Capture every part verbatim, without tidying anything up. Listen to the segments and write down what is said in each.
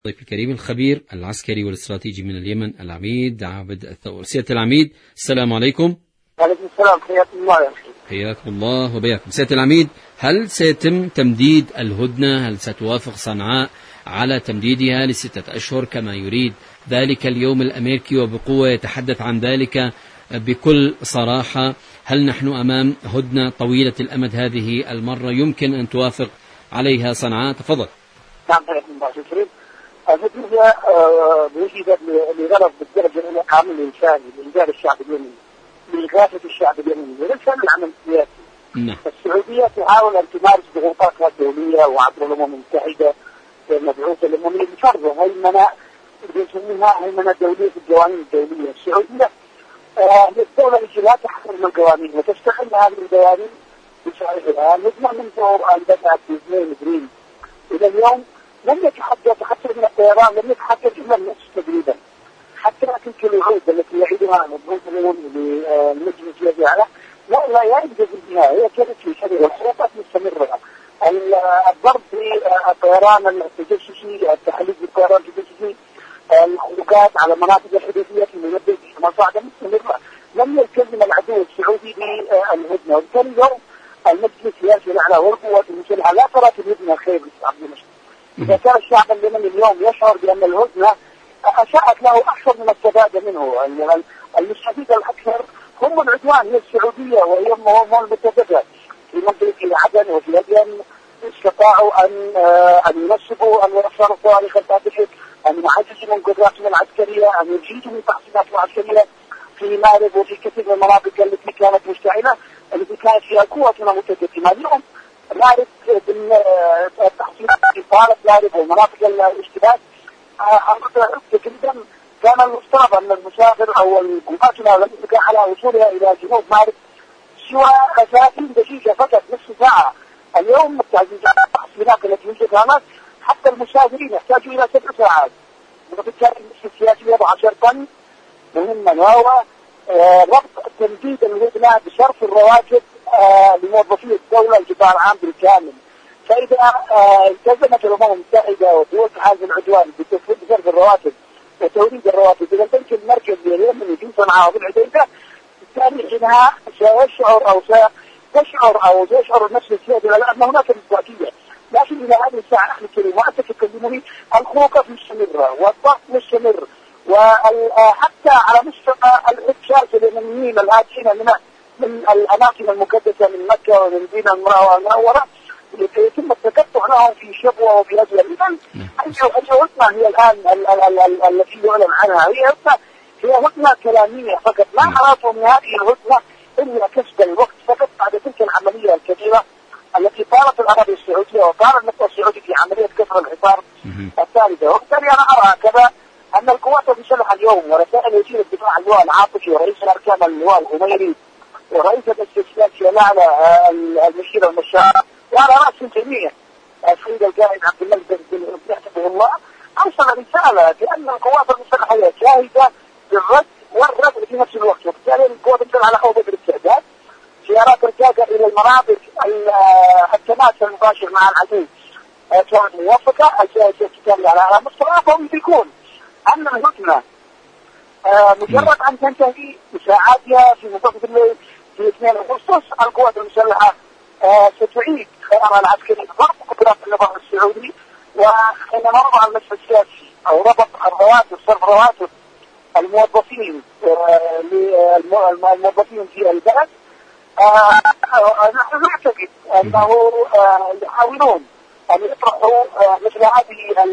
ضيف الكريم الخبير العسكري والاستراتيجي من اليمن العميد عابد الثور. سيادة العميد السلام عليكم. وعليكم السلام، حياكم الله يا أخي. حياكم الله وبياكم. سيادة العميد، هل سيتم تمديد الهدنة؟ هل ستوافق صنعاء على تمديدها لستة أشهر كما يريد ذلك اليوم الأمريكي وبقوة يتحدث عن ذلك بكل صراحة؟ هل نحن أمام هدنة طويلة الأمد هذه المرة يمكن أن توافق عليها صنعاء؟ تفضل. نعم، حياكم الله شكرا. الهدنة وجدت لغرض بالدرجة الأولى عامل إنساني لإنجاز الشعب اليمني، لإغاثة الشعب اليمني، وليس العمل السياسي. نعم. السعودية تحاول أن تمارس ضغوطاتها الدولية وعبر الأمم المتحدة المبعوثة للأمم بفرض هيمنة يسمونها هيمنة دولية في القوانين الدولية. السعودية آه الدولة التي لا تحترم القوانين وتستغل هذه القوانين بصالحها. الهدنة منذ أن بدأت في اثنين ابريل إلى اليوم لم يتحدث حتى من الطيران، لم يتحدث إلا النصف تقريبا. حتى تلك الوعود التي يعيدها مبعوث الأمم للمجلس الذي على لا لا ينجز النهاية. هي كانت في شريرة الحروبات مستمرة. الضرب في الطيران التجسسي، التحليل بالطيران التجسسي، الخروجات على المناطق الحدودية في منبه مصاعدة مستمرة. لم يلتزم العدو السعودي بالهدنة، وبالتالي اليوم المجلس السياسي الأعلى والقوات المسلحة لا ترى في الهدنة خير للشعب المسلم. إذا كان الشعب اليمني اليوم يشعر بأن الهدنة أساءت له أكثر من استفاد منه، المستفيد الأكثر هم العدوان، هي السعودية وهي هم المتفقة في منطقة عدن وفي أدين. استطاعوا أن أن ينسبوا أن يرفعوا صواريخ الفاتحة، أن يعززوا من قدراتهم العسكرية، أن يزيدوا من تحصيناتهم العسكرية في مارب وفي كثير من المناطق التي كانت مشتعلة، التي كانت فيها قوتنا متقدمة. اليوم مارب بالتحصينات في طالب مارب ومناطق الاشتباك تقريبا كان المفترض أن المسافر أو قواتنا لم تكن على وصولها إلى جنوب مارب سوى ثلاثين دقيقة فقط، نصف ساعة. اليوم التعزيزات التحصينات التي يوجد هناك حتى المسافرين يحتاجوا إلى سبع ساعات. وبالتالي المجلس السياسي يضع شرطا مهما وهو ربط تمديد الهدنة بصرف الرواتب لموظفي الدولة القطاع العام بالكامل. فإذا التزمت الأمم المتحدة ودول تحالف العدوان بصرف الرواتب وتوريد الرواتب إلى البنك المركزي اليمني في صنعاء وبالعديدة، بالتالي حينها سيشعر أو سيشعر أو سيشعر النفس السياسي لأن هناك مصداقية. لكن إلى هذه الساعة أخي الكريم وأنت تكلمني الخروقات مستمرة والضغط مستمر، وحتى على مستوى الإتشاف اليمنيين الآتين من من الأماكن المقدسة من مكة ومن مدينة المنورة يتم التقطع لهم في شبوة وفي أجل. إذن الهدنة هي الآن التي يعلن عنها هي هدنة هي هدنة كلامية فقط، لا أراد من هذه الهدنة إلا كسب الوقت فقط بعد تلك العملية الكبيرة التي طالت العربية السعودية وطال النفط السعودي في عملية كسر الحصار الثالثة. وبالتالي أنا أرى كذا أن القوات المسلحة اليوم ورسائل وزير الدفاع اللواء العاطفي ورئيس الأركان اللواء الغميري ورئيس الاستشفاء الأعلى المشير المشاعر وعلى رأس الجميع السيد القائد عبد الملك بن حفظه الله أرسل رسالة بأن القوات المسلحة هي جاهزة بالرد والرد في نفس الوقت. وبالتالي القوات المسلحة على حوض الاستعداد، سيارات الرجاجة إلى المناطق التماس المباشر مع العدو كانت موفقة. الجائزة الكتابية على مستواهم يدركون أن الهدنة مجرد أن تنتهي بساعاتها في منتصف الليل في اثنين أغسطس القوات المسلحة ستعيد خيارها العسكري ضرب قدرات النظام السعودي. وحينما وضع المجلس السياسي أو ربط الرواتب صرف رواتب الموظفين الموظفين في البلد، نحن نعتقد أنه يحاولون أن يطرحوا مثل هذه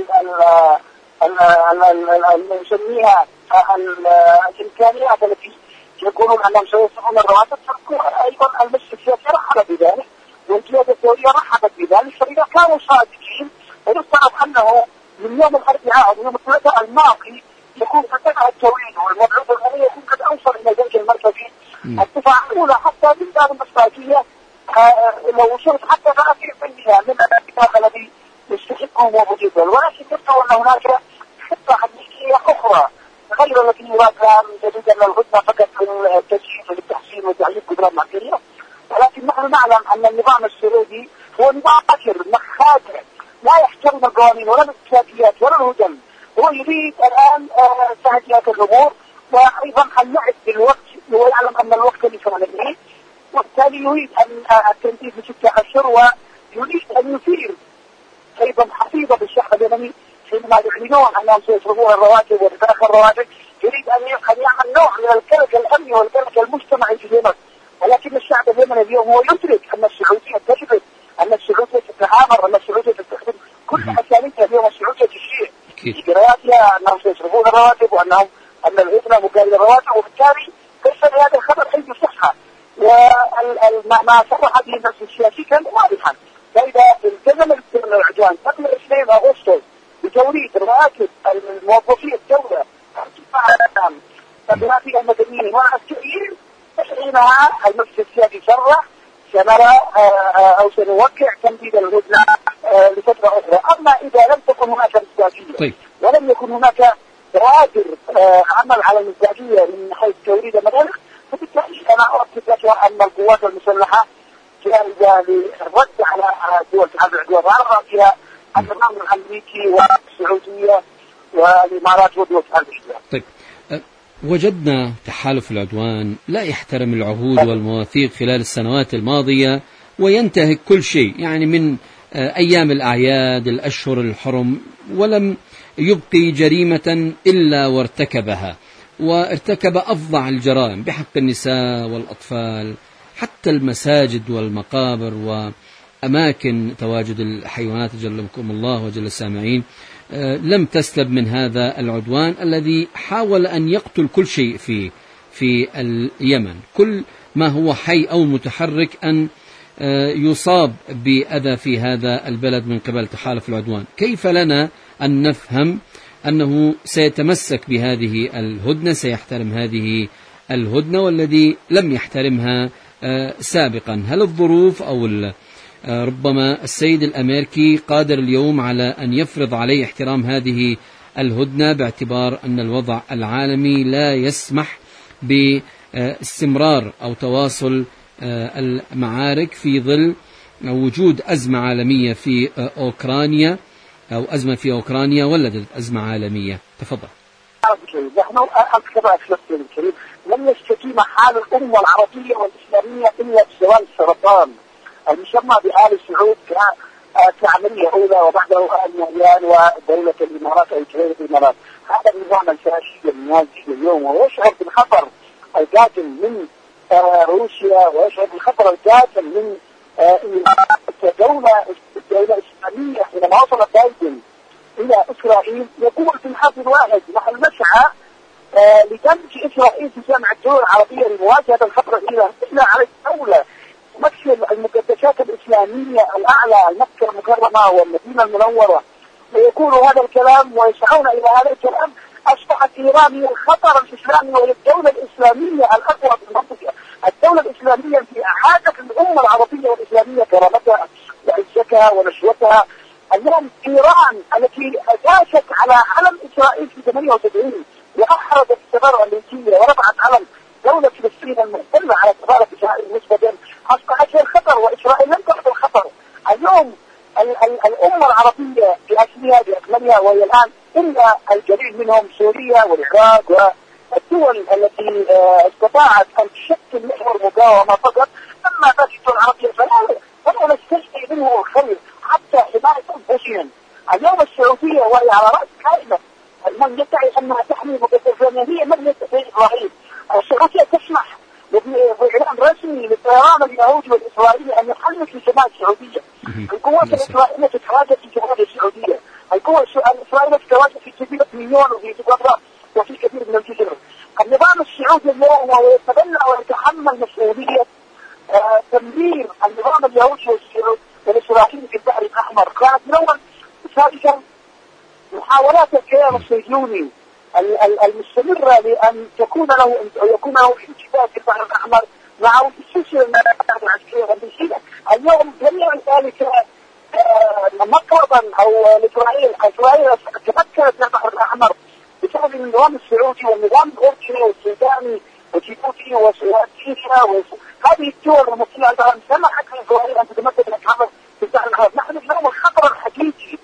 نسميها الإمكانيات التي يقولون أنهم سيصرفون الرواتب. أيضا المجلس السياسي رحب بذلك والقيادة الدولية رحبت بذلك. فإذا كانوا صادقين فيفترض أنه من يوم الأربعاء أو يوم الثلاثاء الماضي يكون قد بدأ التوريد والمبعوث الأممي يكون قد أوصل إلى البنك المركزي الدفاع الأولى حتى من باب المصداقية. لو وصلت حتى ثلاثين بالمئة من الاتفاق الذي يستحقه موجودا، ولكن يبدو أن هناك خطة أمريكية أخرى غير التي يراد لها من جديد أن الهدنة فقط للتجهيز للتحسين وتعليم قدرات عسكرية. ولكن نحن نعلم أن النظام السعودي هو نظام عسكري مخادع لا يحترم القوانين ولا الاتفاقيات ولا الهدن. هو يريد الآن تهدئة الأمور، وأيضا أن يعد بالوقت، ويعلم أن الوقت ليس عليه، وبالتالي يريد أن التنفيذ بستة أشهر، ويريد أن يثير أيضا حفيظة بالشعب اليمني حينما يعلنون أنهم سيصرفون الرواتب وتتأخر الرواتب. يريد أن يعمل نوع من القلق الأمني والقلق المجتمعي في اليمن. ولكن الشعب اليمني اليوم هو يدرك أن السعودية تجرب، أن السعودية تتعامل، أن السعودية تستخدم كل أساليبها. اليوم السعودية تشير في قراءاتها أنهم سيصرفون الرواتب، وأنهم أن الهدنة مقابل الرواتب، وبالتالي ليس لهذا الخبر أي صحة. وما صرح به النفس السياسي كان واضحا. فإذا التزم العدوان قبل اثنين أغسطس بتوريد رواتب الموظفين الدولة التبعية المدنيين والعسكريين، حينها المجلس السياسي صرح سنرى أو سنوقع تمديد الهدنة لفترة أخرى. أما إذا لم تكن هناك مصداقية ولم يكن هناك بوادر عمل على المصداقية من حيث توريد المبالغ، فبالتالي أنا أؤكد لك أن القوات المسلحة جاهزة للرد على دول اتحاد العدوان، وعلى رأسها النظام الأمريكي والسعودية والإمارات ودول اتحاد العدوان. طيب، وجدنا تحالف العدوان لا يحترم العهود والمواثيق خلال السنوات الماضية، وينتهك كل شيء، يعني من أيام الأعياد، الأشهر الحرم، ولم يبقي جريمة إلا وارتكبها، وارتكب أفظع الجرائم بحق النساء والأطفال، حتى المساجد والمقابر وأماكن تواجد الحيوانات جلكم الله وجل السامعين لم تسلب من هذا العدوان الذي حاول أن يقتل كل شيء في في اليمن، كل ما هو حي أو متحرك أن يصاب بأذى في هذا البلد من قبل تحالف العدوان. كيف لنا أن نفهم أنه سيتمسك بهذه الهدنة، سيحترم هذه الهدنة والذي لم يحترمها سابقا؟ هل الظروف أو ربما السيد الأمريكي قادر اليوم على أن يفرض عليه احترام هذه الهدنة باعتبار أن الوضع العالمي لا يسمح باستمرار أو تواصل المعارك في ظل وجود أزمة عالمية في أوكرانيا، أو أزمة في أوكرانيا ولدت أزمة عالمية؟ تفضل. نحن أكثر أكثر الكريم لم يستقيم حال الأمة العربية والإسلامية إلا بزوال السرطان المسمى بآل سعود كعملية أولى، وبعده آل نهيان ودولة الإمارات أو جزيرة الإمارات. هذا النظام الفاشي النازي اليوم، ويشعر بالخطر القاتل من روسيا، ويشعر بالخطر القاتل من دولة دولة إسلامية. حينما وصل بايدن إلى إسرائيل يقول في الحرف الواحد نحن نسعى لدمج إسرائيل في جامعة الدول العربية لمواجهة الخطر الإيراني، إلا على الدولة تمثل المقدسات الإسلامية الأعلى، مكة المكرمة والمدينة المنورة، ويقول هذا الكلام ويسعون إلى هذا الكلام. أصبحت إيران هي الخطر الإسلامي وهي الدولة الإسلامية الأقوى في المنطقة، الدولة الإسلامية في إعادة الأمة العربية والإسلامية كرامتها وعزتها ونشوتها. اليوم إيران التي داست على علم إسرائيل في ثمانية وسبعين وأحرزت الثغرة الأمريكية ورفعت علم دولة فلسطين المحتلة على ثغرة إسرائيل نسبة، أصبحت هي الخطر وإسرائيل لم تعد الخطر. اليوم ال ال الأمة العربية بأسمها بأكملها، وهي الآن إلا القليل منهم سوريا والعراق والدول التي استطاعت أن تشكل محور مقاومة فقط. أما باقي الدول العربية فلا نستشفي منه الخير حتى حماية أنفسهم. اليوم السعودية وهي على رأس كائنة من يدعي أنها تحمي مقدساتنا هي من يدعي إسرائيل. السعودية تسمح بإعلان رسمي للطيران اليهودي والإسرائيلي أن يحلق في سماء السعودية. القوات الإسرائيلية تتواجد في جنوب السعودية، القوة الإسرائيلية تتواجد في جزيرة مليون وفي جبرة وفي كثير من الجزر. النظام السعودي اليوم هو يتبنى ويتحمل مسؤولية آه تمرير النظام اليهودي والإسرائيلي في البحر الأحمر. كانت من أول سابقا محاولات الكيان الصهيوني المستمرة لأن تكون له يكون له انتباه في البحر الأحمر مع السلسلة الملاحات العسكرية والمسيرة. اليوم جميع ذلك مقربا أو لإسرائيل إسرائيل تمكنت من البحر الأحمر بسبب النظام السعودي والنظام الأردني والسوداني وجيبوتي وسوريا. هذه الدول المسيرة الآن سمحت لإسرائيل أن تتمكن من البحر في البحر الأحمر. نحن اليوم الخطر الحقيقي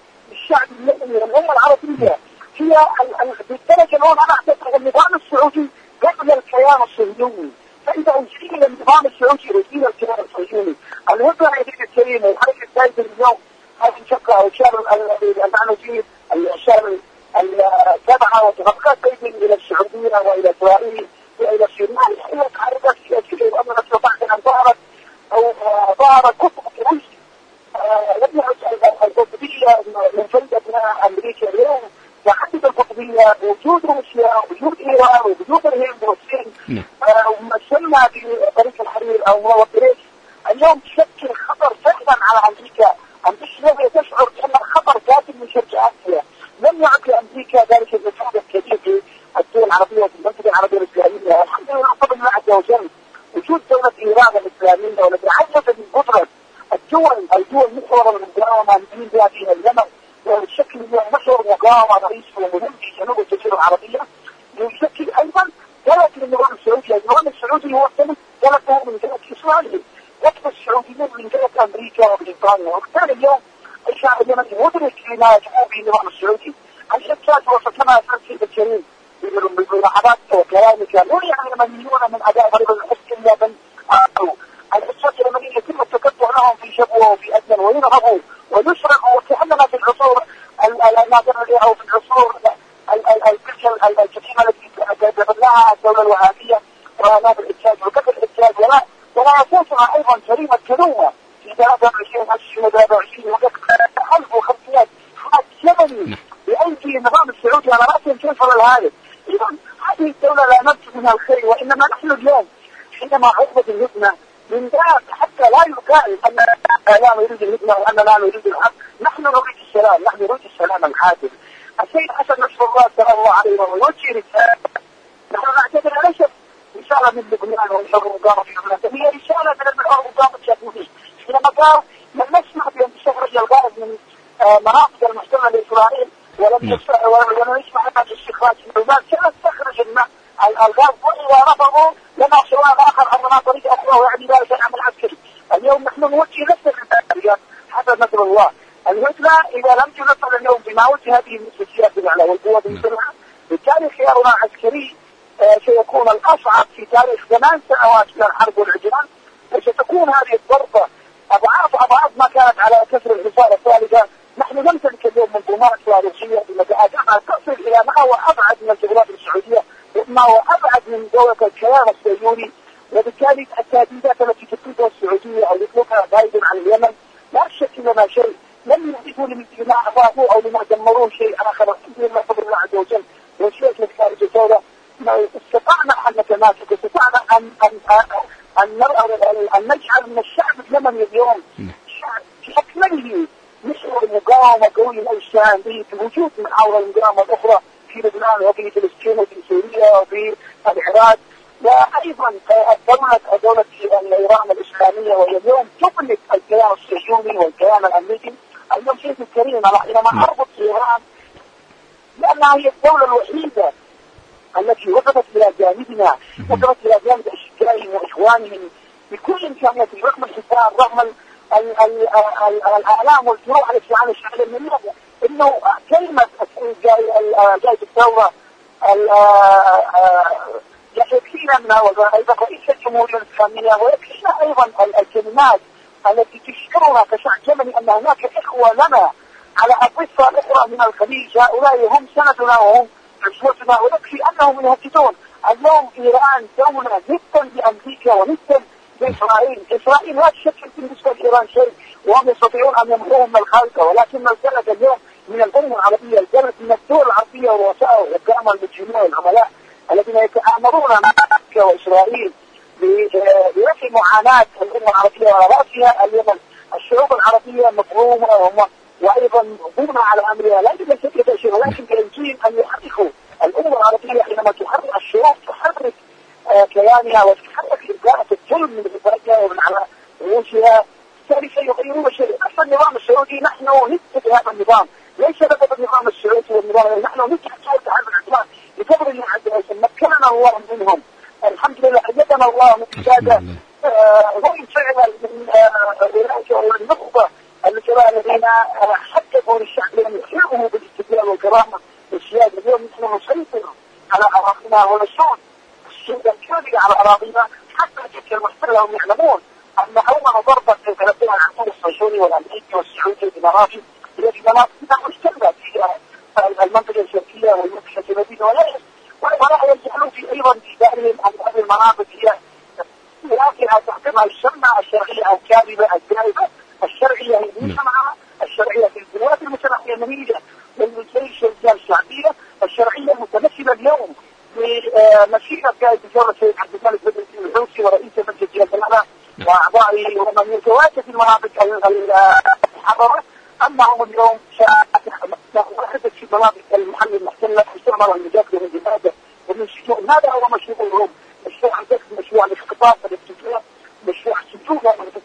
هي بالدرجة الأولى أنا أعتقد النظام السعودي قبل الكيان الصهيوني، فإذا أزيل النظام السعودي أزيل الكيان الصهيوني. الهدنة يا سيدي الكريم وحركة زايد اليوم هذه شقة أو شارع المعنويين الشارع السبعة وتفقات زايد إلى السعودية وإلى إسرائيل وإلى الشمال، هي تحركات سياسية وأننا استطعت أن ظهرت أو ظهر كتب روسي لم يعد القطبية من فائدة أمريكا اليوم تحدد القطبية وجود روسيا وجود إيران وجود الهند والصين ومثلنا في طريق الحرير أو منظمة بريكس اليوم تشكل خطر فعلا على أمريكا. أمريكا تشعر بأن الخطر كاتب من شرق آسيا. لم يعد لأمريكا ذلك المساعدة الكبير في الدول العربية وفي المنطقة العربية الإسلامية. الحمد لله بفضل الله عز وجل وجود دولة إيران الإسلامية والتي عززت من قدرة الدول الدول محور المقاومة من بها فيها اليمن ويشكل اليوم محور مقاومة رئيس ومهم في جنوب الجزيرة العربية، يشكل أيضا ثلاث النظام السعودي. النظام السعودي هو ثلاث ثلاثة من ثلاث إسرائيل، وقت السعوديين من ثلاث أمريكا وبريطانيا. وبالتالي اليوم الشعب اليمني مدرك لما يجب به النظام السعودي. الشتات وصلتنا سيد الكريم بملاحظات وكلامك لا يعني اليمنيون من أداء ضريب الحسن إلا بل آخروا. الشتات اليمنية يتم التكتع لهم في شبوة وفي أدنى وينهبوا ويسرقوا وكأننا في العصور النادرة أو في العصور الكثيرة التي تبناها الدولة الوهابية وناب الإنتاج وكفر الإنتاج ولا ولا أساسها أيضا جريمة كلومة في ثلاثة وعشرين ألف وثلاثة وعشرين وقت ألف وخمسمائة حاد يمني بأيدي النظام السعودي على رأسهم كيف الهالك. إذا هذه الدولة لا نرجو منها الخير، وإنما نحن اليوم حينما عقبة الهدنة من باب حتى لا يقال أن لا نريد الهدنة وأن لا نريد الحق، نحن نريد السلام، نحن نريد السلام الحادث. السيد حسن نصر الله صلى الله عليه وسلم يوجه رسالة نحن نعتبر ليست رسالة من لبنان والحر وقامة في لبنان، هي رسالة من المرأة وقامة شاكوشي حينما قال لم نسمع بأن تستخرج الغاز من مناطق المحتلة لإسرائيل ولم نسمع أنها استخراج المال، كانت تخرج الماء الغاز وإذا رفضوا لنا سواء آخر أمرنا طريق أخرى ويعني ذلك العمل العسكري. اليوم نحن نوجه نفس الرسالة حسب نصر الله. الهدنة إذا لم تنصر اليوم بما وجه هذه المستشفيات بالأعلى والقوة بالسرعة بالتالي خيارنا عسكري آه سيكون الأصعب في تاريخ ثمان سنوات من الحرب والعدوان، وستكون هذه الضربة أضعاف أضعاف ما كانت على كسر الحصار الثالثة. نحن نمتلك اليوم منظومات صاروخية بمجاعات تصل إلى ما هو أبعد من الجغرافيا السعودية وما هو أبعد من دولة الكيان الصهيوني، وبالتالي التهديدات التي تطلقها السعودية أو يطلقها بايدن على اليمن لا شك لنا شيء لم يضيفوا لما أضافوا أو لما دمروا شيء آخر. الحمد لله بفضل الله عز وجل وشيء خارج الدولة استطعنا أن نتماسك، استطعنا أن أن أن أن نجعل من الشعب اليمني اليوم شعب في أكمله مشروع المقاومة قوي الأجسام به بوجود محاولة المقاومة الأخرى في لبنان وفي فلسطين وفي سوريا وفي العراق، وأيضا الدولة دولة إيران الإسلامية وهي اليوم تملك الكيان الصهيوني والكيان الأمريكي. اليوم سيد الكريم حينما أربط إيران لأنها هي الدولة الوحيدة التي وقفت إلى جانبنا، وقفت إلى جانب أشقائهم وإخوانهم بكل إمكانيات رغم الحصار رغم الآلام والجروح التي عانى الشعب اليمني. إنه كلمة جائزة الثورة يكفينا وأيضا رئيس الجمهورية الإسلامية ويكفينا أيضا الكلمات التي تشعرنا كشعب يمني أن هناك إخوة لنا على الضفة الأخرى من الخليج، هؤلاء هم سندنا وهم عشوتنا، ويكفي أنهم يهددون. اليوم إيران دولة ندا بأمريكا وندا بإسرائيل. إسرائيل لا تشكل بالنسبة لإيران شيء وهم يستطيعون أن يمحوهم من الخارطة، ولكن البلد اليوم من الأمة العربية، البلد من الدول العربية ورؤساء والقامة المجرمين والعملاء الذين يتآمرون مع أمريكا وإسرائيل برفع معاناة الأمة العربية وعلى رأسها اليمن. الشعوب العربية مظلومة وهم وأيضا ظلمة على أمرها، لا يوجد فكرة شيء، ولكن يمكن أن يحركوا الأمة العربية حينما تحرك الشعوب تحرك آه كيانها وتحرك إبقاء الظلم من إفريقيا ومن على رؤوسها، بالتالي سيغيرون شيء. أصل النظام السعودي نحن نثبت هذا النظام، ليس فقط النظام السعودي والنظام، نحن نثبت هذا النظام بفضل الله عز وجل. مكننا الله منهم، الحمد لله أيدنا الله من قيادة هم فعلا من أولئك النخبة الذين حققوا للشعب أن يحيوه بالاستقلال والكرامة والسيادة اليوم نحن نسيطر على أراضينا ونشوف السود الكاملة على أراضينا حتى تلك المحتلة هم يعلمون أن أول ضربة تلقيها عن العنصر الصهيوني والأمريكي والسعودي والإماراتي هي في مناطق محتلة في المنطقة الشرقية والمنطقة الجنوبية ولا ولا يجعلون في أيضا في دارهم أن هذه المناطق هي لكن تعتبرها الشمعة الشرعية الكاذبة الكاذبة الشرعية هي المجتمعة الشرعية في البلاد المجتمعية اليمنية والجيش الشعبية الشرعية المتمثلة اليوم بمشيئة قائد الدولة السيد عبد الملك بن الحوثي ورئيس مجلس الدولة وأعضائه ومن يتواجد في المناطق المحررة أنهم اليوم واحدة في مناطق المحل المحتلة استعمار المجاهدة من جهاده ومن سجون. هذا هو مشروعهم، مشروع الدخل، مشروع الاختطاف والاستجواب، مشروع السجون.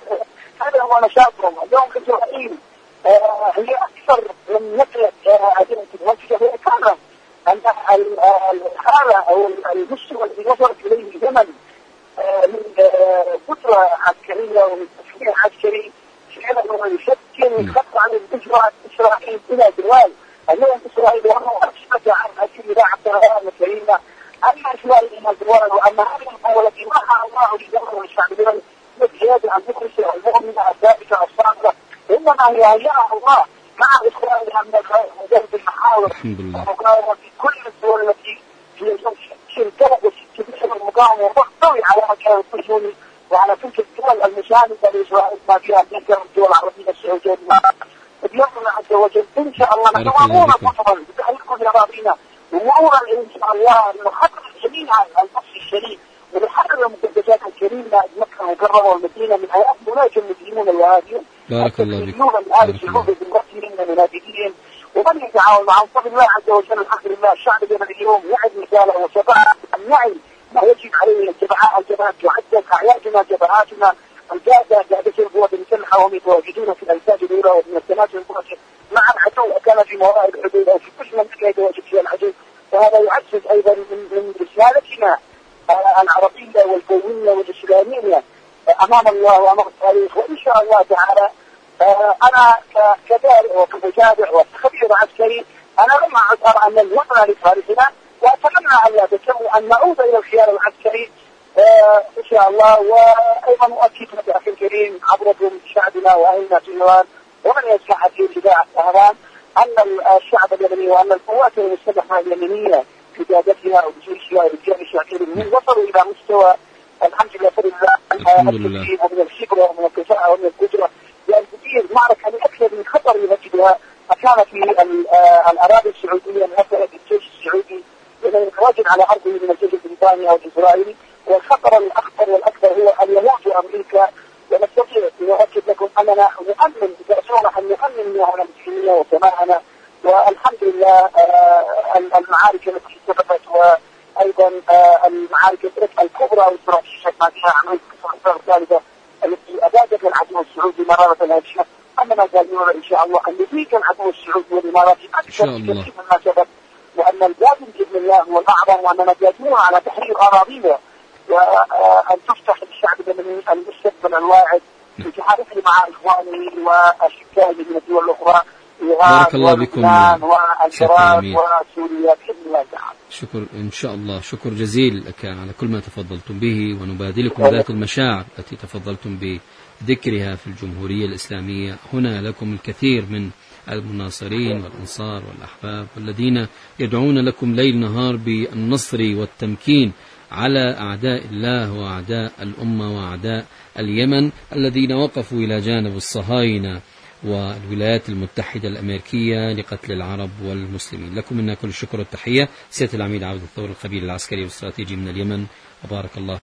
هذا هو نشاطهم اليوم. إسرائيل آه هي أكثر من نقلت عدم المنطقة هي كان أن الحالة أو المستوى الذي وصلت إليه اليمن آه من قدرة آه عسكرية ومن تفكير عسكري فعلا يشكل خط عن الإجراء إسرائيل إلى دول. اليوم إسرائيل وأنه أثبت عن هذه إذاعة الطيران الكريمة أن إسرائيل إلى دول وأن هذه القوة التي وقع الله لدولة الشعب اليمني بزيادة عن ذكر المؤمنة الثابتة الصامدة إنما هي هيئة الله مع إسرائيل أن مجرد المحاور المقاومة في كل الدول التي هي شركات وتشتغل المقاومة وتحتوي على مكان السجون وعلى تلك الدول المساندة لإسرائيل ما فيها تلك الدول العربية السعودية بيومنا عز وجل إن شاء الله نتواصل خطبا بتحقيق لأراضينا ومرورا إن شاء الله نحقق جميعا النص الشريف ونحرر المقدسات الكريمة مكة المكرمة والمدينة من هيئات مناجم المسلمون الوهابيون. بارك الله فيك. الآن الشعوب بالمرسلين من المنافقين ومن يتعاون معهم بفضل الله عز وجل. الحمد لله الشعب اليمني اليوم يعد رسالة وشباب النعي ما يجب عليه الجبهات الجبهات تعدد أعيادنا جبهاتنا الجادة قاعدة القوات المسلحة وهم يتواجدون في الأنساج الأولى ومن التنازل المباشر مع العدو وكان في موائد الحدود أو في كل منطقة يتواجد فيها العدو. وهذا يعزز أيضا من, من رسالتنا العربية والقومية والإسلامية أمام الله وأمام التاريخ. وإن شاء الله تعالى أنا كدارئ وكمتابع وكخبير عسكري أنا لم أعد أرى أن الوطن لتاريخنا وأتمنى أن لا تسموا أن نعود إلى الخيار العسكري إن شاء الله. وأيضا مؤكد لك أخي الكريم عبركم شعبنا وأهلنا في إيران ومن يسمع في إذاعة طهران أن الشعب اليمني وأن القوات المسلحة اليمنية بقيادتها وبجيشها ورجال الشعبيين من وصلوا إلى مستوى الحمد لله فضل الله ومن الخبرة ومن الكفاءة ومن القدرة لأن تدير معركة لأكثر من خطر يمثلها كانت في الأراضي السعودية مثلا الجيش السعودي لأنه يتواجد على أرضه من الجيش البريطاني أو الإسرائيلي. والخطر الأخطر والأكبر هو اليهود وأمريكا. ونستطيع نؤكد لكم أننا نؤمن بتأثيرنا أن نؤمن نياهنا المسلمين وسماعنا. والحمد لله المعارك التي سبقت وأيضا المعارك الكبرى والاستراتيجية ما فيها عملية القصر الثالثة التي أبادت العدو السعودي مرارة هذه أننا قالوا إن شاء الله أن يزيد العدو السعودي والإماراتي أكثر بكثير مما سبق وأن القادم بإذن الله هو الأعظم وأننا قادمون على تحرير أراضينا وأن تفتح للشعب اليمني المستقبل الواعد في تحالفه مع إخوانه وأشقائه من الدول الأخرى بارك الله بكم والعراق وسوريا بإذن الله تعالى. شكر إن شاء الله، شكر جزيل لك على كل ما تفضلتم به ونبادلكم ذات المشاعر التي تفضلتم بذكرها في الجمهورية الإسلامية. هنا لكم الكثير من المناصرين والأنصار والأحباب والذين يدعون لكم ليل نهار بالنصر والتمكين على أعداء الله وأعداء الأمة وأعداء اليمن الذين وقفوا إلى جانب الصهاينة والولايات المتحدة الأمريكية لقتل العرب والمسلمين. لكم منا كل الشكر والتحية. سيادة العميد عبد الثور الخبير العسكري والاستراتيجي من اليمن وبارك الله